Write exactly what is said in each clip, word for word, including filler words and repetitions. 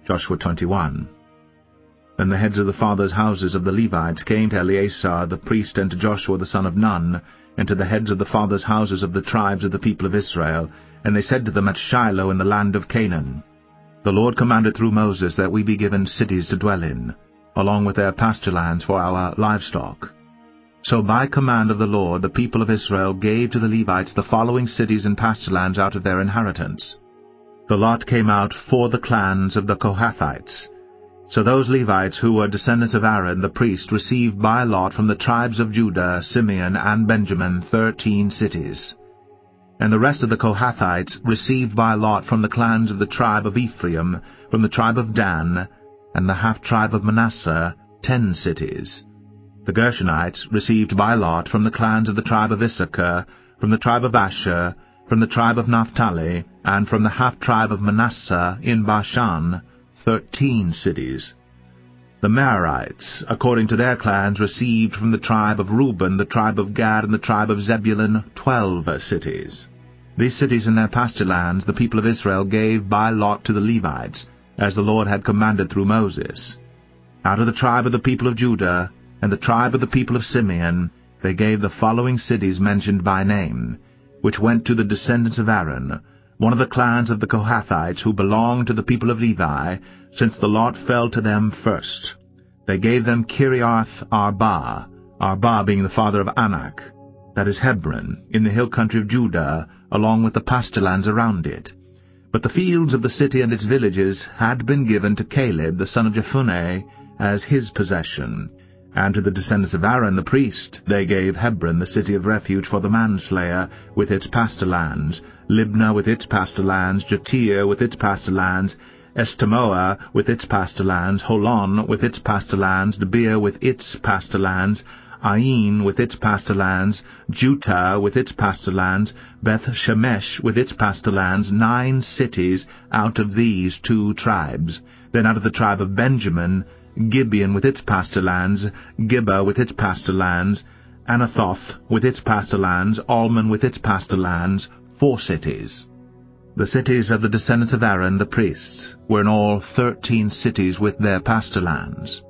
Joshua twenty-one. Then the heads of the fathers' houses of the Levites came to Eleazar the priest and to Joshua the son of Nun, and to the heads of the fathers' houses of the tribes of the people of Israel, and they said to them at Shiloh in the land of Canaan, The Lord commanded through Moses that we be given cities to dwell in, along with their pasture lands for our livestock. So by command of the Lord the people of Israel gave to the Levites the following cities and pasture lands out of their inheritance. The lot came out for the clans of the Kohathites. So those Levites who were descendants of Aaron the priest received by lot from the tribes of Judah, Simeon, and Benjamin thirteen cities. And the rest of the Kohathites received by lot from the clans of the tribe of Ephraim, from the tribe of Dan, and the half-tribe of Manasseh, ten cities. The Gershonites received by lot from the clans of the tribe of Issachar, from the tribe of Asher, from the tribe of Naphtali, and from the half-tribe of Manasseh in Bashan, thirteen cities. The Merarites, according to their clans, received from the tribe of Reuben, the tribe of Gad, and the tribe of Zebulun, twelve cities. These cities and their pasture lands the people of Israel gave by lot to the Levites, as the Lord had commanded through Moses. Out of the tribe of the people of Judah, and the tribe of the people of Simeon, they gave the following cities mentioned by name, which went to the descendants of Aaron, one of the clans of the Kohathites who belonged to the people of Levi, since the lot fell to them first. They gave them Kiriath Arba, Arba being the father of Anak, that is Hebron, in the hill country of Judah, along with the pasture lands around it. But the fields of the city and its villages had been given to Caleb the son of Jephunneh as his possession. And to the descendants of Aaron the priest they gave Hebron, the city of refuge for the manslayer, with its pasture lands, Libnah with its pasture lands, Jattir with its pasture lands, Eshtemoa with its pasture lands, Holon with its pasture lands, Debir with its pasture lands, Ain with its pasture lands, Juttah with its pasture lands, Beth Shemesh with its pasture lands, nine cities out of these two tribes. Then out of the tribe of Benjamin, Gibeon with its pasture lands, Gibbah with its pasture lands, Anathoth with its pasture lands, Almon with its pasture lands, four cities. The cities of the descendants of Aaron the priests were in all thirteen cities with their pasture lands.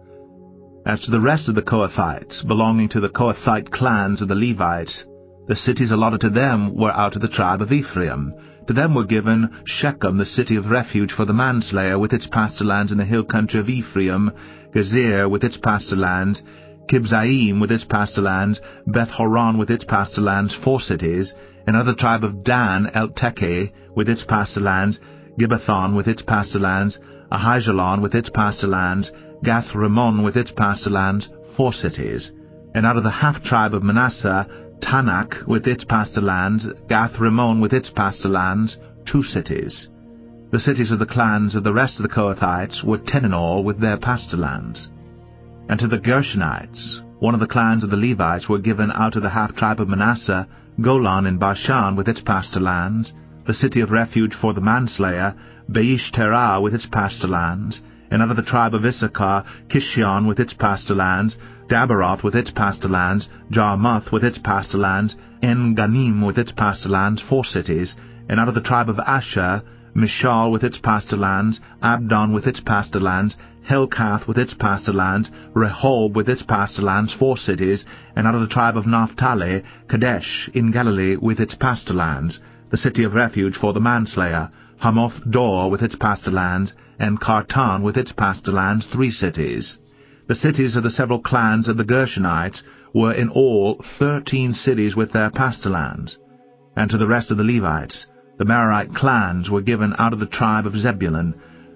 As to the rest of the Kohathites, belonging to the Kohathite clans of the Levites, the cities allotted to them were out of the tribe of Ephraim. To them were given Shechem, the city of refuge for the manslayer, with its pasture lands in the hill country of Ephraim, Gezer with its pasture lands, Kibzaim with its pasture lands, Beth-horon with its pasture lands, four cities, and of the tribe of Dan, El-Tekeh with its pasture lands, Gibbethon with its pasture lands, Ahijalon with its pasture lands, Gath-Rimmon with its pasture lands, four cities. And out of the half-tribe of Manasseh, Tanakh with its pasture lands, Gath-Rimmon with its pasture lands, two cities. The cities of the clans of the rest of the Kohathites were ten in all with their pasture lands. And to the Gershonites, one of the clans of the Levites, were given out of the half-tribe of Manasseh, Golan in Bashan with its pasture lands, the city of refuge for the manslayer, Beish Terah with its pasture lands, and out of the tribe of Issachar, Kishion with its pasture lands, Daberoth with its pasture lands, Jarmuth with its pasture lands, En-Ganim with its pasture lands, four cities, and out of the tribe of Asher, Mishal with its pasture lands, Abdon with its pasture lands, Helkath with its pasture lands, Rehob with its pasture lands, four cities, and out of the tribe of Naphtali, Kadesh in Galilee with its pasture lands, the city of refuge for the manslayer, Hamoth Dor with its pasture lands, and Kartan with its pasture lands, three cities. The cities of the several clans of the Gershonites were in all thirteen cities with their pasture lands. And to the rest of the Levites, the Merarite clans were given out of the tribe of Zebulun,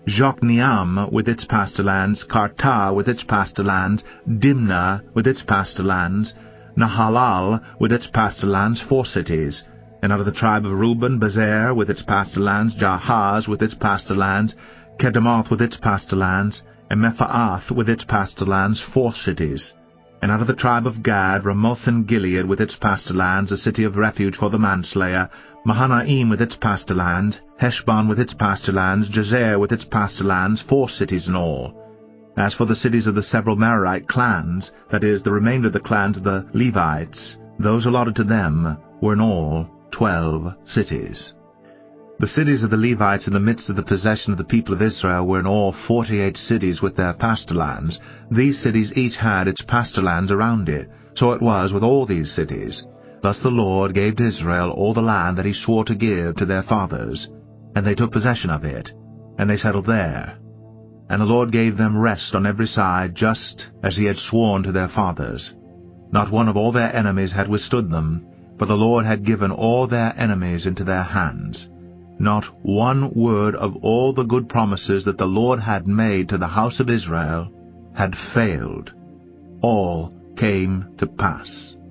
Jokneam with its pasture lands, Kartah with its pasture lands, Dimnah with its pasture lands, Nahalal with its pasture lands, four cities. And out of the tribe of Reuben, Bezer with its pasture lands, Jahaz with its pasture lands, Kedemoth with its pasture lands, and Mephaath with its pasture lands, four cities. And out of the tribe of Gad, Ramoth and Gilead with its pasture lands, a city of refuge for the manslayer, Mahanaim with its pasture lands, Heshbon with its pasture lands, Jazer with its pasture lands, four cities in all. As for the cities of the several Merarite clans, that is, the remainder of the clans of the Levites, those allotted to them were in all twelve cities. The cities of the Levites in the midst of the possession of the people of Israel were in all forty-eight cities with their pasture lands. These cities each had its pasture lands around it. So it was with all these cities. Thus the Lord gave to Israel all the land that he swore to give to their fathers. And they took possession of it, and they settled there. And the Lord gave them rest on every side, just as he had sworn to their fathers. Not one of all their enemies had withstood them, for the Lord had given all their enemies into their hands. Not one word of all the good promises that the Lord had made to the house of Israel had failed. All came to pass.